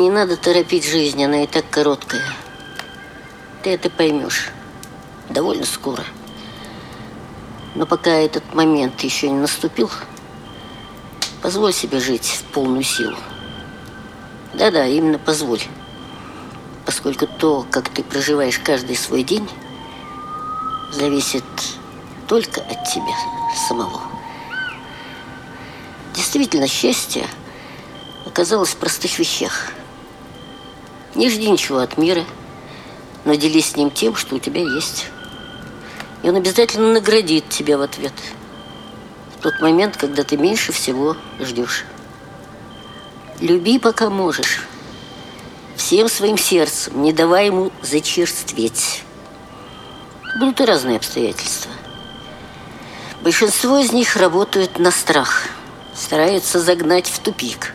Не надо торопить жизнь, она и так короткая. Ты это поймешь довольно скоро. Но пока этот момент еще не наступил, позволь себе жить в полную силу. Да-да, именно позволь. Поскольку то, как ты проживаешь каждый свой день, зависит только от тебя самого. Действительно, счастье оказалось в простых вещах. Не жди ничего от мира, но делись с ним тем, что у тебя есть. И он обязательно наградит тебя в ответ. В тот момент, когда ты меньше всего ждешь. Люби, пока можешь. Всем своим сердцем, не давай ему зачерстветь. Будут и разные обстоятельства. Большинство из них работают на страх, стараются загнать в тупик.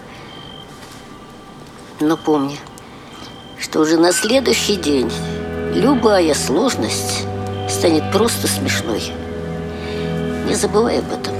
Но помни, что уже на следующий день любая сложность станет просто смешной. Не забывай об этом.